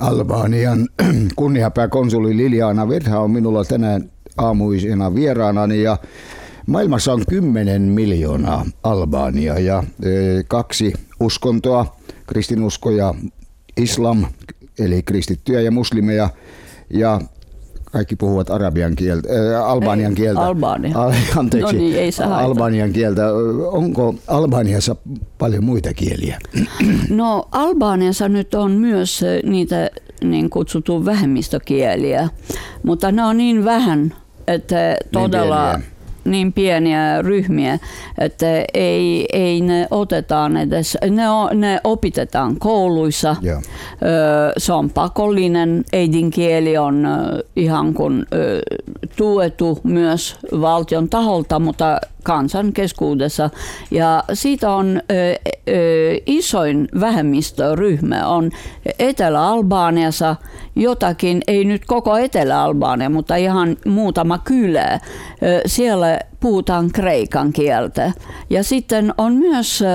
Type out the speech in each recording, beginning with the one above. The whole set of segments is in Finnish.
Albanian kunniapääkonsuli Liliana Verha on minulla tänään aamuisena vieraanani ja maailmassa on 10 miljoonaa Albania ja 2 uskontoa, kristinusko ja islam, eli kristittyjä ja muslimeja ja kaikki puhuvat albanian kieltä. Anteeksi, no niin, ei albanian kieltä. Onko Albaniassa paljon muita kieliä? No Albaniassa nyt on myös niitä niin kutsuttu vähemmistökieliä, mutta ne on niin vähän, että todella niin pieniä ryhmiä, että ei ne otetaan edes, ne opitetaan kouluissa. Yeah. Se on pakollinen, äidinkieli on ihan kuin tuettu myös valtion taholta, mutta kansan keskuudessa. Ja siitä on isoin vähemmistöryhmä on Etelä-Albaniassa jotakin, ei nyt koko Etelä-Albania, mutta ihan muutama kylä. Siellä puhutaan kreikan kieltä. Ja sitten on myös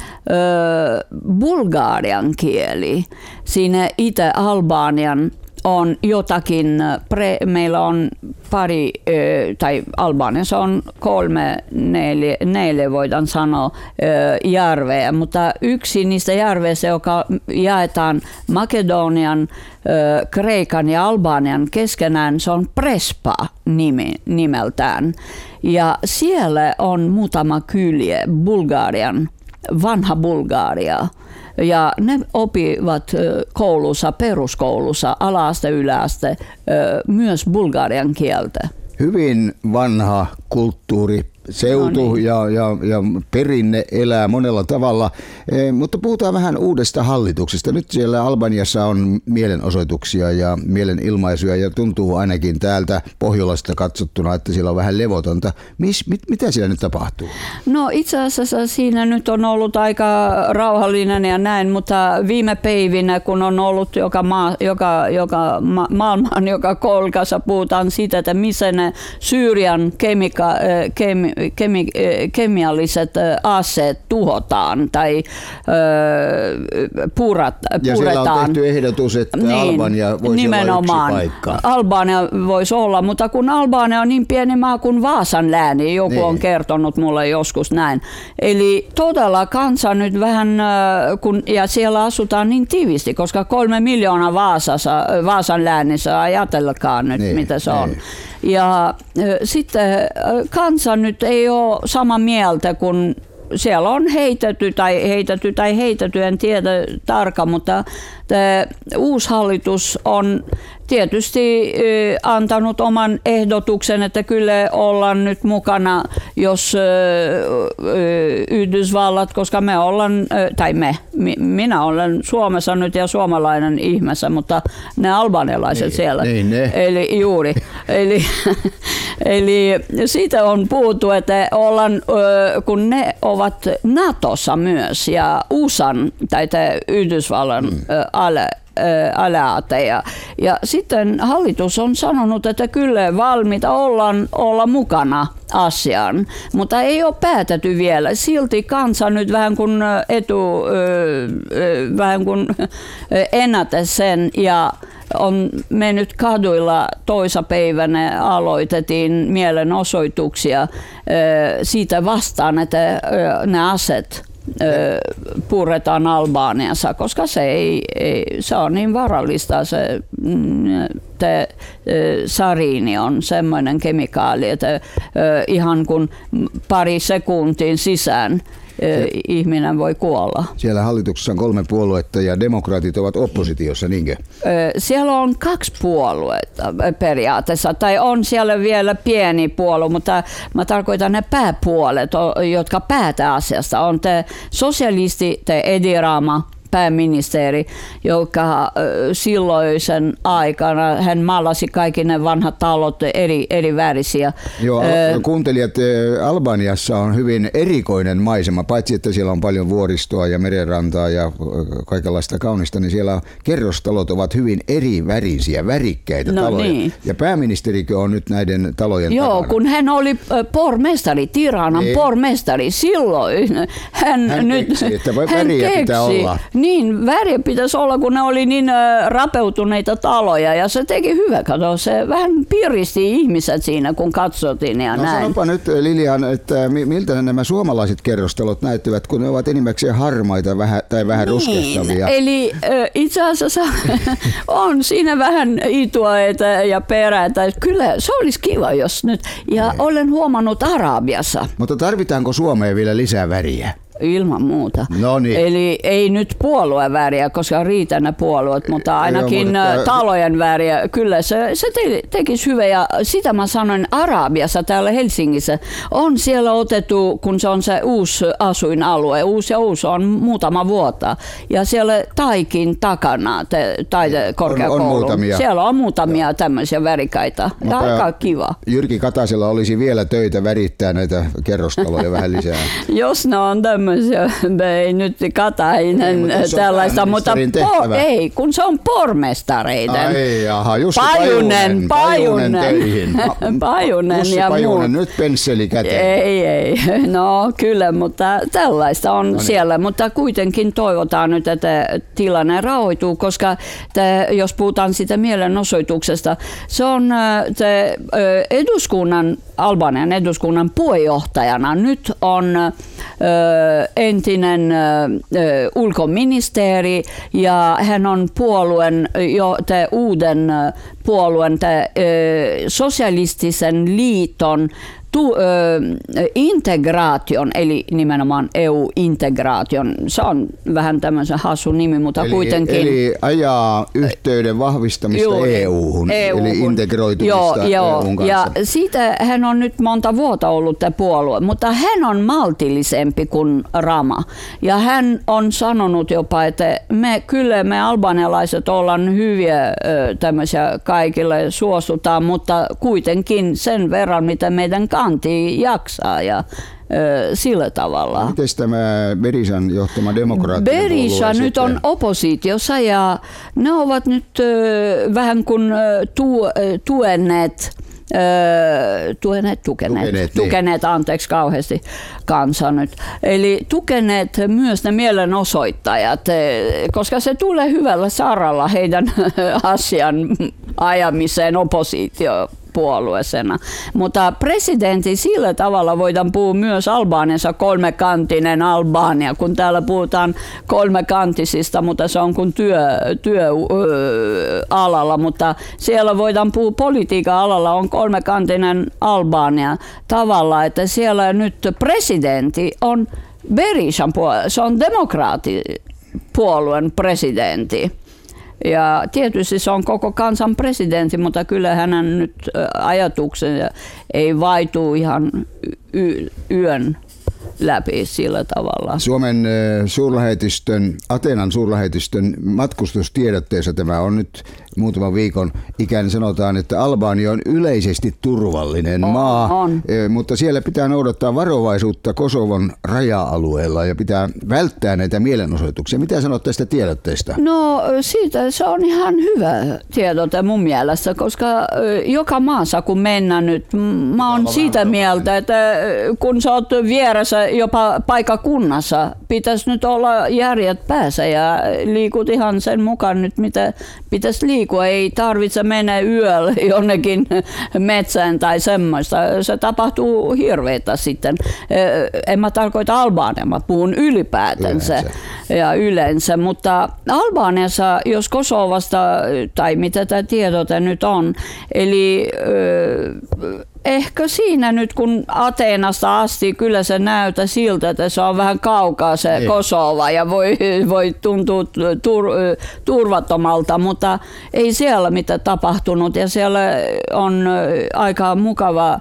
bulgarian kieli. Siinä Itä-Albanian on jotakin, meillä on pari, tai Albaniassa on 3-4 voidaan sanoa järveä, mutta yksi niistä järveistä, joka jaetaan Makedonian, Kreikan ja Albanian keskenään, se on Prespa nimeltään. Ja siellä on muutama kylä Bulgarian, vanha Bulgaria. Ja ne oppivat koulussa, peruskoulussa, ala-aste, yläaste, myös bulgarian kieltä. Hyvin vanha kulttuuri, seutu ja perinne elää monella tavalla, mutta puhutaan vähän uudesta hallituksesta. Nyt siellä Albaniassa on mielenosoituksia ja mielenilmaisuja ja tuntuu ainakin täältä Pohjolasta katsottuna, että siellä on vähän levotonta. Mitä siellä nyt tapahtuu? No itse asiassa siinä nyt on ollut aika rauhallinen ja näin, mutta viime päivinä kun on ollut maailman joka kolkassa puhutaan siitä, että missä ne Syyrian kemialliset aseet tuhotaan tai puretaan. Ja siellä on tehty ehdotus, että Albania voisi olla yksi paikka. Albania voisi olla, mutta kun Albania on niin pieni maa kuin Vaasan lääni, joku on kertonut mulle joskus näin. Eli todella kansa nyt vähän, ja siellä asutaan niin tiivisti, koska 3 miljoonaa Vaasan läänissä, ajatelkaa nyt mitä se on. Ja sitten kansa nyt ei ole samaa mieltä, kun siellä on heitetty, en tiedä tarkkaan, mutta uusi hallitus on tietysti antanut oman ehdotuksen, että kyllä ollaan nyt mukana, jos Yhdysvallat, koska me ollaan, tai minä olen Suomessa nyt ja suomalainen ihmessä, mutta ne albanialaiset siellä. Eli juuri. Eli siitä on puhuttu, että ollaan, kun ne ovat NATOssa myös ja USAn tai Yhdysvallan alaateja. Ja sitten hallitus on sanonut, että kyllä valmiita olla mukana asiaan, mutta ei ole päätetty vielä. Silti kansa nyt vähän kuin ennätä sen ja on mennyt kaduilla toisapäivänä, aloitettiin mielenosoituksia siitä vastaan, että ne aseet puretaan Albaniassa, koska se on niin varallista. Sariini on semmoinen kemikaali, että ihan kun pari sekuntin sisään ihminen voi kuolla. Siellä hallituksessa on 3 puoluetta ja demokraatit ovat oppositiossa, niinkö? Siellä on 2 puoluetta periaatteessa, tai on siellä vielä pieni puolue, mutta mä tarkoitan ne pääpuolet, jotka päätä asiasta. On te sosialisti, te Edi Rama, pääministeri, joka silloisen aikana hän maalasi kaikki ne vanhat talot eri värisiä. Joo, kuuntelijat, Albaniassa on hyvin erikoinen maisema, paitsi että siellä on paljon vuoristoa ja merenrantaa ja kaikenlaista kaunista, niin siellä kerrostalot ovat hyvin eri värisiä, värikkäitä taloja. Niin. Ja pääministerikö on nyt näiden talojen takana? Kun hän oli pormestari, Tiranan pormestari, silloin hän keksi, että väriä pitää olla. Niin, väriä pitäisi olla, kun ne oli niin rapeutuneita taloja ja se teki hyvä. Kato, se vähän piristi ihmiset siinä, kun katsottiin ja näin. Sanopa nyt, Lilian, että miltä nämä suomalaiset kerrostalot näyttävät, kun ne ovat enimmäkseen harmaita tai vähän niin, ruskehtavia. Eli itse asiassa on siinä vähän ituaita ja peräitä. Kyllä se olisi kiva, jos nyt. Ja olen huomannut Arabiassa. Mutta tarvitaanko Suomeen vielä lisää väriä? Ilman muuta. No niin. Eli ei nyt puolueväriä, koska riitä ne puolueet, mutta ainakin talojen väriä. Kyllä se tekisi hyvä. Ja sitä mä sanoin, Arabiassa täällä Helsingissä on siellä otettu, kun se on se uusi asuinalue. Uusi on muutama vuotta. Ja siellä Taikin takana, taidekorkeakoulu. On muutamia. Siellä on muutamia tämmöisiä värikaita. Ja aika kiva. Jyrki Kataisella olisi vielä töitä värittää näitä kerrostaloja vähän lisää. Jos ne on tämmöisiä, ei nyt Katainen tällaista, mutta ei, kun se on pormestareiden. Ai jaha, Jussi Pajunen Jussi ja Pajunen, nyt pensseli käteen. Ei, no kyllä, mutta tällaista on siellä, mutta kuitenkin toivotaan nyt, että tilanne rauhoituu, koska jos puhutaan siitä mielenosoituksesta, se on Albanian eduskunnan puheenjohtajana nyt on entinen ulkoministeri ja hän on uuden puolueen sosialistisen liiton integraation, eli nimenomaan EU-integraation. Se on vähän tämmöisen hassu nimi, mutta kuitenkin. Eli ajaa yhteyden vahvistamista EU-hun, eli integroitumista EU:n kanssa. Ja siitä hän on nyt monta vuotta ollut tämä puolue, mutta hän on maltillisempi kuin Rama. Ja hän on sanonut jopa, että me albanialaiset ollaan hyviä tämmöisiä kaikille suostutaan, mutta kuitenkin sen verran, mitä meidän kanti jaksaa ja sillä tavalla. Miten tämä Berishan johtama demokraattinen puolue Berisha nyt on oppositiossa ja ne ovat nyt vähän kuin tukeneet, anteeksi kauheasti kansa nyt. Eli tukeneet myös ne mielenosoittajat, koska se tulee hyvällä saralla heidän asian ajamiseen oppositiopuolueena. Mutta presidentti sillä tavalla voidaan puhua myös Albaniassa kolmekantinen Albania, kun täällä puhutaan kolmekantisista, mutta se on kuin työalalla, mutta siellä voidaan puhua politiikan alalla on kolmekantinen Albania tavalla, että siellä nyt presidentti on Berishan puolue, se on demokraattipuolueen presidentti. Ja tietysti se on koko kansan presidentti, mutta kyllä hänen nyt ajatuksensa ei vaitu ihan yön läpi sillä tavalla. Suomen Ateenan suurlähetystön matkustustiedotteessa tämä on nyt muutaman viikon ikäinen, sanotaan, että Albania on yleisesti turvallinen maa, mutta siellä pitää noudattaa varovaisuutta Kosovon raja-alueella ja pitää välttää näitä mielenosoituksia. Mitä sanot tästä tiedotteesta? No siitä se on ihan hyvä tiedote mun mielestä, koska joka maassa kun mennään nyt, mä oon siitä mieltä, että kun sä oot vieressä jopa paikakunnassa, pitäisi nyt olla järjet päässä ja liikut ihan sen mukaan nyt, mitä pitäisi liikua. Ei tarvitse mennä yöllä jonnekin metsään tai semmoista. Se tapahtuu hirveätä sitten. En mä tarkoita Albania, mä puhun ylipäätänsä ja yleensä, mutta Albaniassa, jos Kosovasta tai mitä tämä tiedote nyt on, eli ehkä siinä nyt kun Ateenasta asti kyllä se näyttää siltä, että se on vähän kaukaa se Kosova ja voi tuntua turvattomalta, mutta ei siellä mitä tapahtunut ja siellä on aika mukava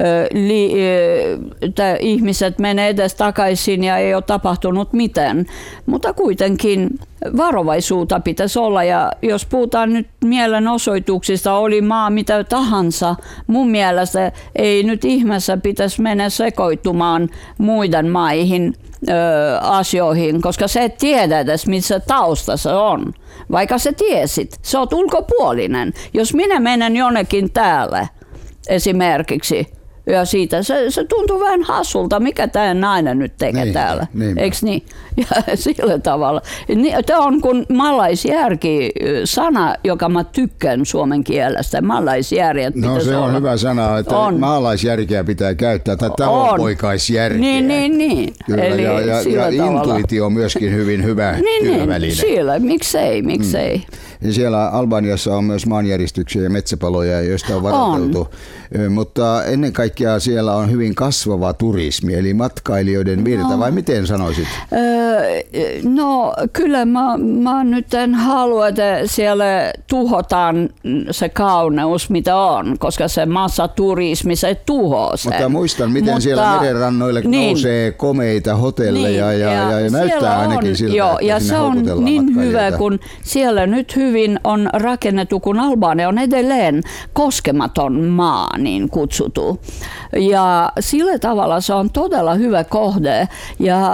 ihmiset menee edes takaisin ja ei ole tapahtunut mitään, mutta kuitenkin varovaisuutta pitäisi olla ja jos puhutaan nyt mielenosoituksista, oli maa mitä tahansa, mun mielestä ei nyt ihmeessä pitäisi mennä sekoittumaan muiden maihin asioihin, koska sä et tiedä edes missä taustassa on, vaikka sä tiesit, sä oot ulkopuolinen. Jos minä menen jonnekin täällä esimerkiksi Ja siitä se tuntuu vähän hassulta, mikä tämä nainen nyt tekee täällä. Eikö niin? Ja sillä tavalla. Tämä on kuin maalaisjärki sana, joka mä tykkään suomen kielestä. Maalaisjärjet no se on olla. Hyvä sana, että maalaisjärkeä pitää käyttää, tai talonpoikaisjärkeä. Niin. Kyllä, eli ja intuitio on myöskin hyvin hyvä työväline. Niin, siellä, miksei. Ja siellä Albaniassa on myös maanjäristyksiä ja metsäpaloja, joista on varoiteltu. Mutta ennen kaikkea siellä on hyvin kasvava turismi, eli matkailijoiden virta, vai miten sanoisit? No kyllä mä nyt en halua, että siellä tuhotaan se kauneus, mitä on, koska se massaturismi, se tuhoaa sen. Mutta muistan, miten siellä merenrannoille nousee komeita hotelleja ja näyttää ainakin siltä, ja se on niin hyvä, kun siellä nyt hyvin on rakennettu, kun Albania on edelleen koskematon maa, niin kutsutu. Ja sillä tavalla se on todella hyvä kohde. Ja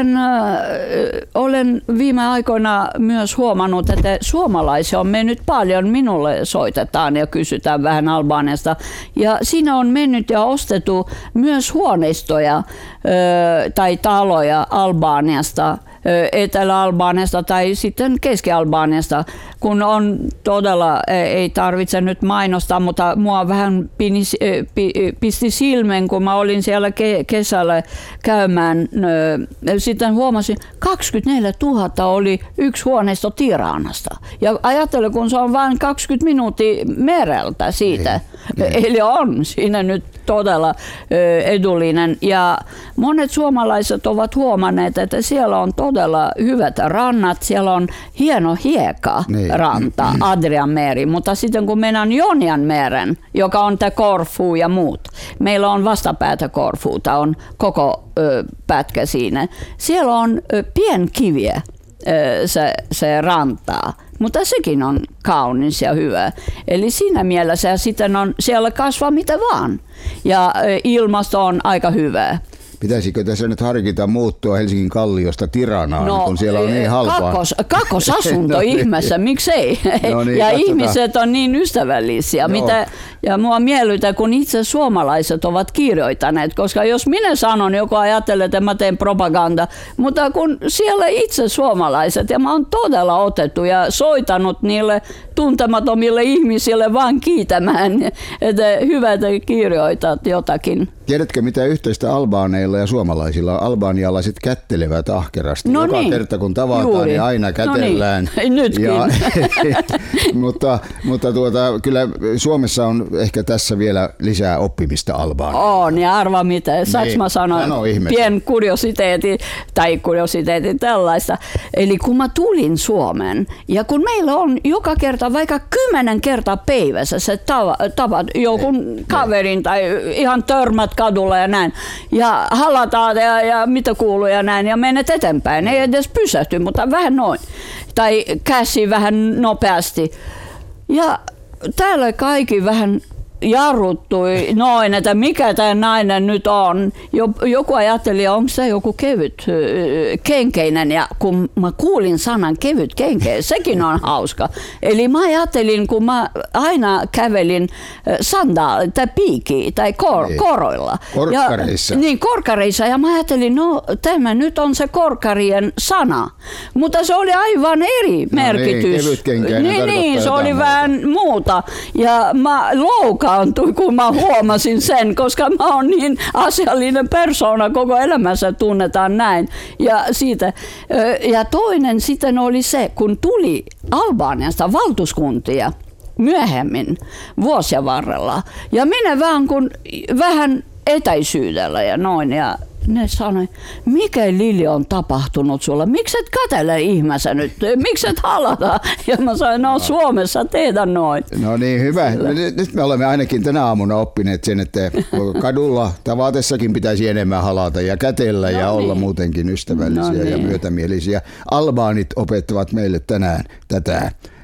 olen viime aikoina myös huomannut, että suomalaisia on mennyt paljon. Minulle soitetaan ja kysytään vähän Albaniasta. Ja siinä on mennyt ja ostettu myös huoneistoja tai taloja Albaniasta, Etelä-Albaniasta tai sitten Keski-Albaniasta, kun on todella, ei tarvitse nyt mainostaa, mutta mua vähän pisti silmän, kun mä olin siellä kesällä käymään. Sitten huomasin, 24 000 oli yksi huoneisto Tiranasta. Ja ajattelen, kun se on vain 20 minuuttia mereltä siitä. Eli on siinä nyt todella edullinen. Ja monet suomalaiset ovat huomanneet, että siellä on todella hyvät rannat. Siellä on hieno hiekaranta, Adrianmeri. Mutta sitten kun mennään Jonjanmeren, joka on tämä Korfu ja muut. Meillä on vastapäätä Korfuuta, on koko pätkä siinä. Siellä on pienkiviä se rantaa. Mutta sekin on kaunis ja hyvä. Eli siinä mielessä sitten on siellä kasvaa mitä vaan. Ja ilmasto on aika hyvä. Pitäisikö tässä nyt harkita muuttua Helsingin Kalliosta Tiranaan, kun siellä on niin halpaa? Kakkosasunto ihmeessä, miksei? No niin, ja katsotaan. Ihmiset on niin ystävällisiä. Ja mua miellytä, kun itse suomalaiset ovat kirjoittaneet, koska jos minä sanon, joku ajattelee, että mä teen propaganda, mutta kun siellä itse suomalaiset, ja mä oon todella otettu ja soitanut niille tuntemattomille ihmisille vaan kiitämään, että hyvä, että kirjoitat jotakin. Tiedätkö, mitä yhteistä albaaneilla ja suomalaisilla? Albanialaiset kättelevät ahkerasti. Joka kerta kun tavataan, niin aina kätellään. No niin. Nytkin. Mutta kyllä Suomessa on ehkä tässä vielä lisää oppimista Albaaniaa. On, ja arva mitä. Saanko mä sanoa pien kuriositeetti tällaista. Eli kun mä tulin Suomeen, ja kun meillä on joka kerta, vaikka 10 kertaa päivässä se tavat jonkun kaverin tai ihan törmät kadulla ja näin. Ja halataan ja mitä kuuluu ja näin. Ja menet eteenpäin. Ei edes pysähty, mutta vähän noin. Tai käsi vähän nopeasti. Ja täällä kaikki vähän jarruttui noin, että mikä tämä nainen nyt on. Joku ajatteli, onko se joku kevyt kenkeinen, ja kun mä kuulin sanan kevyt kenkeinen, sekin on hauska. Eli mä ajattelin, kun mä aina kävelin sandaali tai piikki tai koroilla. Korkkareissa. Niin, korkkareissa, ja mä ajattelin, no tämä nyt on se korkkarien sana. Mutta se oli aivan eri merkitys. Niin, kevytkenkäinen niin, se oli vähän muuta. Ja mä kun mä huomasin sen, koska mä oon niin asiallinen persoona, koko elämänsä tunnetaan näin. Ja toinen sitten oli se, kun tuli Albaniasta valtuuskuntia myöhemmin vuosien varrella. Ja minä vähän etäisyydellä ja noin. Ja ne sanoi, mikä Lili on tapahtunut sulla? Miksi et katsele ihmässä nyt? Miksi et halata? Ja mä sanoin, no Suomessa tehdä noin. No niin, hyvä. Nyt me olemme ainakin tänä aamuna oppineet sen, että kadulla tavatessakin pitäisi enemmän halata ja kätellä ja olla muutenkin ystävällisiä ja myötämielisiä. Albaanit opettavat meille tänään tätä.